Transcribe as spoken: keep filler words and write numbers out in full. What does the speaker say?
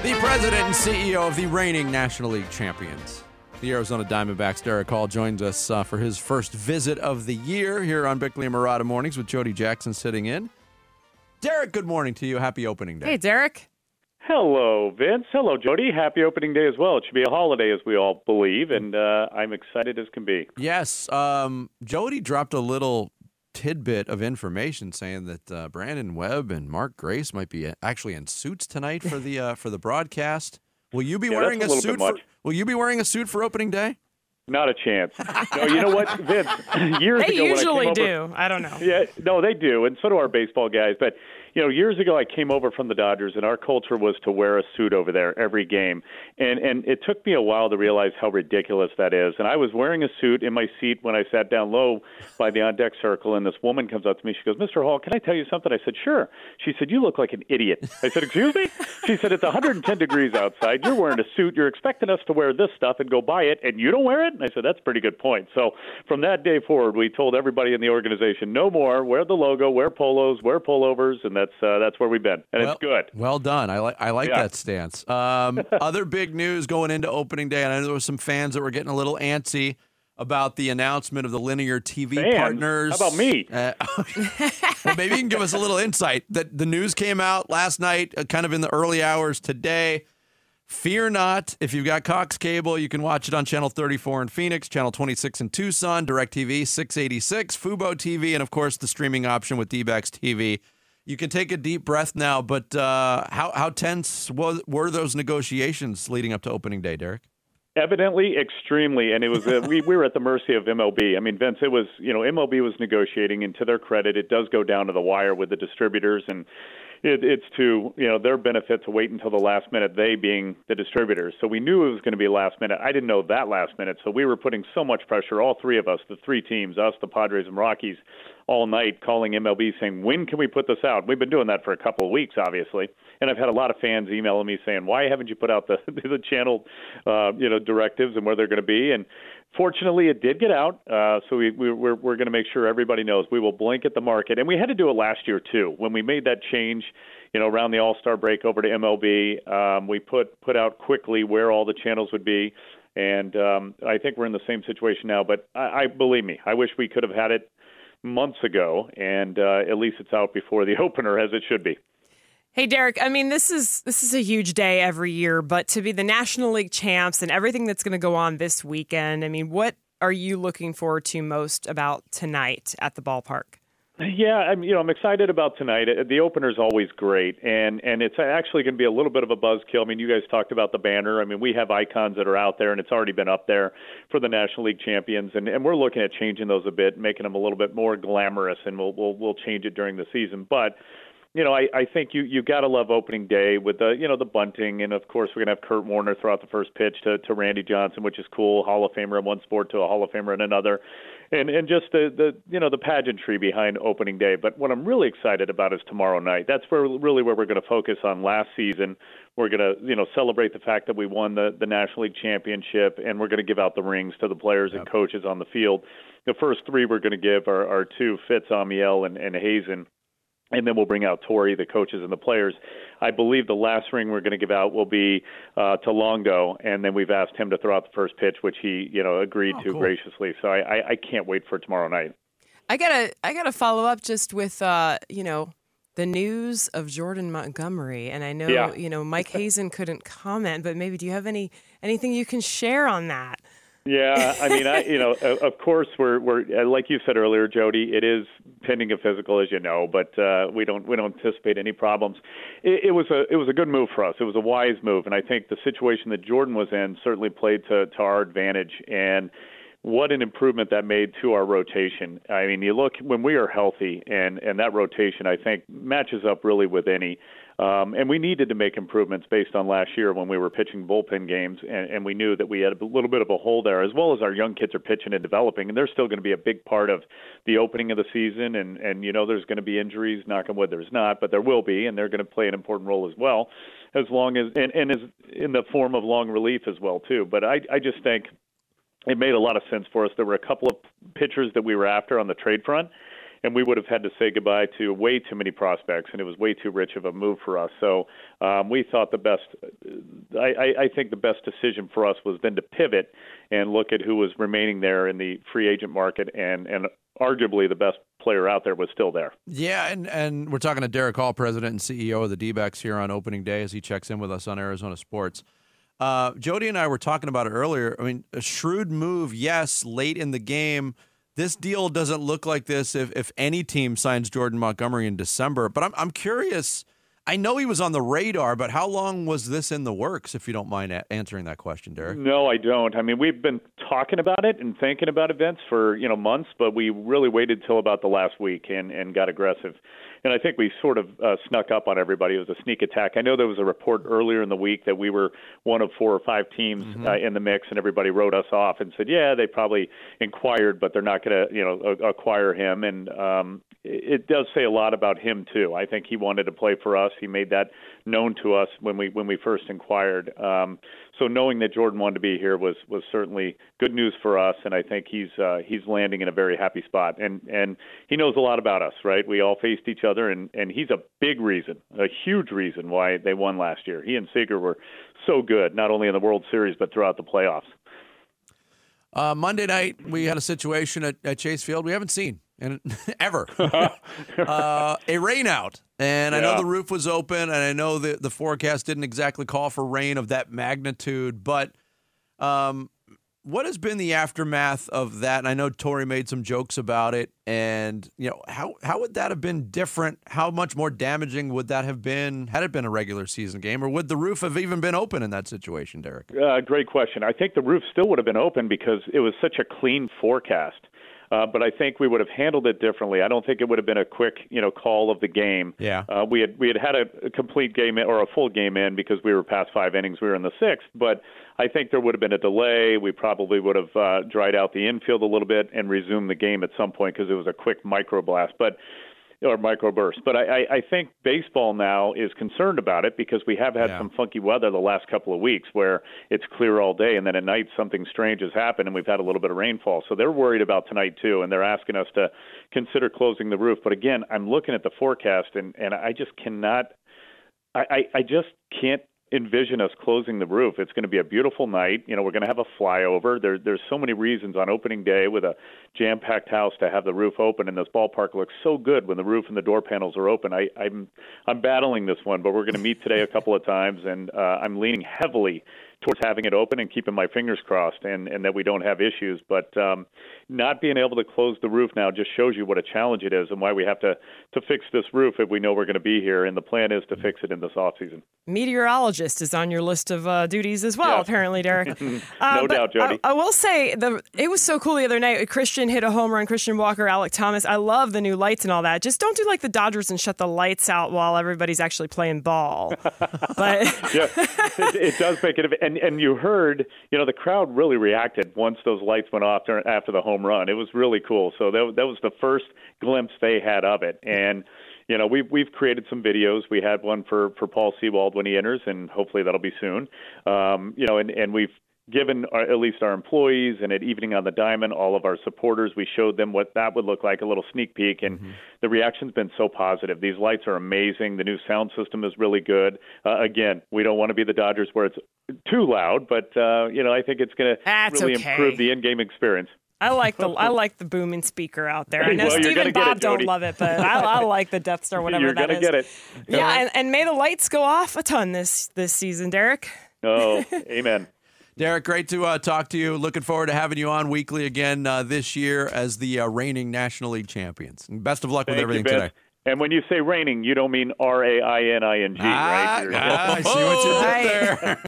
The president and C E O of the reigning National League champions, the Arizona Diamondbacks, Derek Hall, joins us uh, for his first visit of the year here on Bickley and Murata Mornings with Jody Jackson sitting in. Derek, good morning to you. Happy opening day. Hey, Derek. Hello, Vince. Hello, Jody. Happy opening day as well. It should be a holiday, as we all believe, and uh, I'm excited as can be. Yes. Um, Jody dropped a little tidbit of information saying that uh, Brandon Webb and Mark Grace might be actually in suits tonight for the uh, for the broadcast. Will you be yeah, wearing a, a suit? For, will you be wearing a suit for opening day? Not a chance. No, you know what, Vince? Years they ago, usually when I came do. Over, I don't know. Yeah, no, they do, and so do our baseball guys. But you know, years ago, I came over from the Dodgers, and our culture was to wear a suit over there every game. And and it took me a while to realize how ridiculous that is. And I was wearing a suit in my seat when I sat down low by the on-deck circle, and this woman comes up to me. She goes, "Mister Hall, can I tell you something?" I said, "Sure." She said, "You look like an idiot." I said, "Excuse me?" She said, "It's one hundred ten degrees outside. You're wearing a suit. You're expecting us to wear this stuff and go buy it, and you don't wear it?" And I said, "That's a pretty good point." So from that day forward, we told everybody in the organization, no more. Wear the logo, wear polos, wear pullovers, and that's uh, that's where we've been. And well, it's good. Well done. I like I like yeah. that stance. Um, other big news going into opening day, and I know there were some fans that were getting a little antsy about the announcement of the linear T V fans? partners. How about me? Uh, well, maybe you can give us a little insight. That the news came out last night, uh, kind of in the early hours today. Fear not. If you've got Cox Cable, you can watch it on Channel thirty-four in Phoenix, Channel twenty-six in Tucson, DirecTV six eighty-six, Fubo T V, and, of course, the streaming option with D-backs T V. You can take a deep breath now, but uh, how, how tense was, were those negotiations leading up to opening day, Derek? Evidently, extremely, and it was uh, we we were at the mercy of M L B. I mean, Vince, it was you know M L B was negotiating, and to their credit, it does go down to the wire with the distributors, and it, it's to you know their benefit to wait until the last minute. They being the distributors, so we knew it was going to be last minute. I didn't know that last minute, so we were putting so much pressure. All three of us, the three teams, us, the Padres, and Rockies, all night calling M L B saying, when can we put this out? We've been doing that for a couple of weeks, obviously. And I've had a lot of fans emailing me saying, why haven't you put out the the channel uh, you know, directives and where they're going to be? And fortunately, it did get out. Uh, so we, we, we're, we're going to make sure everybody knows. We will blanket the market. And we had to do it last year, too. When we made that change, you know, around the All-Star break over to M L B, um, we put, put out quickly where all the channels would be. And um, I think we're in the same situation now. But I, I believe me, I wish we could have had it months ago, and uh, at least it's out before the opener, as it should be. Hey, Derek, I mean, this is this is a huge day every year, but to be the National League champs and everything that's going to go on this weekend, I mean, what are you looking forward to most about tonight at the ballpark? Yeah, I'm, you know, I'm excited about tonight. The opener is always great, and, and it's actually going to be a little bit of a buzzkill. I mean, you guys talked about the banner. I mean, we have icons that are out there, and it's already been up there for the National League champions, and, and we're looking at changing those a bit, making them a little bit more glamorous, and we'll we'll, we'll change it during the season. But you know, I, I think you you got to love opening day with the you know the bunting, and of course we're gonna have Kurt Warner throw out the first pitch to, to Randy Johnson, which is cool. Hall of Famer in one sport to a Hall of Famer in another, and and just the, the you know the pageantry behind opening day. But what I'm really excited about is tomorrow night. That's where really where we're going to focus on last season. We're going to you know celebrate the fact that we won the the National League championship, and we're going to give out the rings to the players yep. and coaches on the field. The first three we're going to give are, are two Fitz, Amiel, and, and Hazen. And then we'll bring out Torrey, the coaches and the players. I believe the last ring we're going to give out will be uh, to Longo, and then we've asked him to throw out the first pitch, which he, you know, agreed oh, to cool. graciously. So I, I, I can't wait for tomorrow night. I gotta, I gotta follow up just with, uh, you know, the news of Jordan Montgomery, and I know, yeah. you know, Mike Hazen couldn't comment, but maybe do you have any anything you can share on that? Yeah, I mean, I you know, of course, we're we're like you said earlier, Jody. It is pending a physical, as you know, but uh, we don't we don't anticipate any problems. It, it was a it was a good move for us. It was a wise move, and I think the situation that Jordan was in certainly played to to our advantage. And what an improvement that made to our rotation. I mean, you look when we are healthy, and and that rotation, I think, matches up really with any. Um, and we needed to make improvements based on last year when we were pitching bullpen games, and, and we knew that we had a little bit of a hole there, as well as our young kids are pitching and developing, and they're still going to be a big part of the opening of the season. And, and you know, there's going to be injuries, knock on wood, there's not, but there will be, and they're going to play an important role as well, as long as and, and as in the form of long relief as well too. But I, I just think it made a lot of sense for us. There were a couple of pitchers that we were after on the trade front. and we would have had to say goodbye to way too many prospects, and it was way too rich of a move for us. So um, we thought the best, I, I think the best decision for us was then to pivot and look at who was remaining there in the free agent market, and, and arguably the best player out there was still there. Yeah, and, and we're talking to Derek Hall, president and C E O of the D-backs here on opening day as he checks in with us on Arizona Sports. Uh, Jody and I were talking about it earlier. I mean, a shrewd move, yes, late in the game. This deal doesn't look like this if, if any team signs Jordan Montgomery in December. But I'm I'm curious. I know he was on the radar, but how long was this in the works, if you don't mind a- answering that question, Derek? No, I don't. I mean, we've been talking about it and thinking about events for, you know, months, but we really waited till about the last week and, and got aggressive. And I think we sort of uh, snuck up on everybody. It was a sneak attack. I know there was a report earlier in the week that we were one of four or five teams mm-hmm. uh, in the mix, and everybody wrote us off and said, yeah, they probably inquired, but they're not going to, you know, acquire him. And um, it does say a lot about him, too. I think he wanted to play for us. He made that known to us when we when we first inquired. Um, so knowing that Jordan wanted to be here was was certainly good news for us, and I think he's uh, he's landing in a very happy spot. And and he knows a lot about us, right? We all faced each other, and, and he's a big reason, a huge reason why they won last year. He and Seager were so good, not only in the World Series but throughout the playoffs. Uh, Monday night, we had a situation at, at Chase Field we haven't seen and ever. uh, a rainout. And yeah. I know the roof was open, and I know that the forecast didn't exactly call for rain of that magnitude. But um, what has been the aftermath of that? And I know Torey made some jokes about it. And, you know, how, how would that have been different? How much more damaging would that have been had it been a regular season game? Or would the roof have even been open in that situation, Derek? Uh, great question. I think the roof still would have been open because it was such a clean forecast. Uh, but I think we would have handled it differently. I don't think it would have been a quick, you know, call of the game. Yeah. Uh, we had we had had a, a complete game in, or a full game in because we were past five innings. We were in the sixth. But I think there would have been a delay. We probably would have uh, dried out the infield a little bit and resumed the game at some point because it was a quick microblast. But or microburst. But I, I think baseball now is concerned about it because we have had yeah. some funky weather the last couple of weeks where it's clear all day and then at night something strange has happened and we've had a little bit of rainfall. So they're worried about tonight too, and they're asking us to consider closing the roof. But again, I'm looking at the forecast and, and I just cannot I, I, I just can't envision us closing the roof. It's going to be a beautiful night. You know, we're going to have a flyover. There, there's so many reasons on opening day with a jam-packed house to have the roof open, and this ballpark looks so good when the roof and the door panels are open. I, I'm I'm battling this one, but we're going to meet today a couple of times, and uh, I'm leaning heavily towards having it open and keeping my fingers crossed and, and that we don't have issues. But um, not being able to close the roof now just shows you what a challenge it is and why we have to, to fix this roof if we know we're going to be here. And the plan is to fix it in this offseason. Meteorologist is on your list of uh, duties as well, yeah. apparently, Derek. no uh, doubt, Jody. I, I will say, the it was so cool the other night. Christian hit a home run, Christian Walker, Alec Thomas. I love the new lights and all that. Just don't do like the Dodgers and shut the lights out while everybody's actually playing ball. But yeah, it, it does make it – and and you heard, you know, the crowd really reacted once those lights went off during, after the home run. It was really cool. So that, that was the first glimpse they had of it. And, you know, we've, we've created some videos. We had one for, for Paul Sewald when he enters, and hopefully that'll be soon. Um, you know, and, and we've given our, at least our employees and at Evening on the Diamond, all of our supporters, we showed them what that would look like, a little sneak peek, and mm-hmm. the reaction's been so positive. These lights are amazing. The new sound system is really good. Uh, again, we don't want to be the Dodgers where it's too loud, but, uh, you know, I think it's going to really okay. improve the in-game experience. I like the I like the booming speaker out there. I know well, Steve and Bob it, don't love it, but I, I like the Death Star, whatever you're that is. You're going to get it. Yeah, and, and may the lights go off a ton this this season, Derek. Oh, amen. Derek, great to uh, talk to you. Looking forward to having you on weekly again uh, this year as the uh, reigning National League champions. And best of luck Thank with everything you, today. And when you say reigning, you don't mean R A I N I N G, ah, right? Ah, I see what you did there.